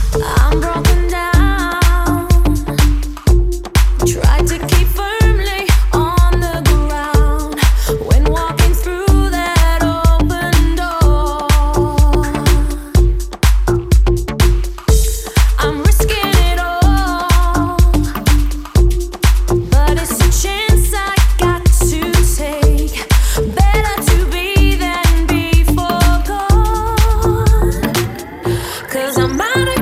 I'm broken down. Tried to keep firmly on the ground when walking through that open door. I'm risking it all, but it's a chance I got to take. Better to be than be forgone, 'cause I'm out of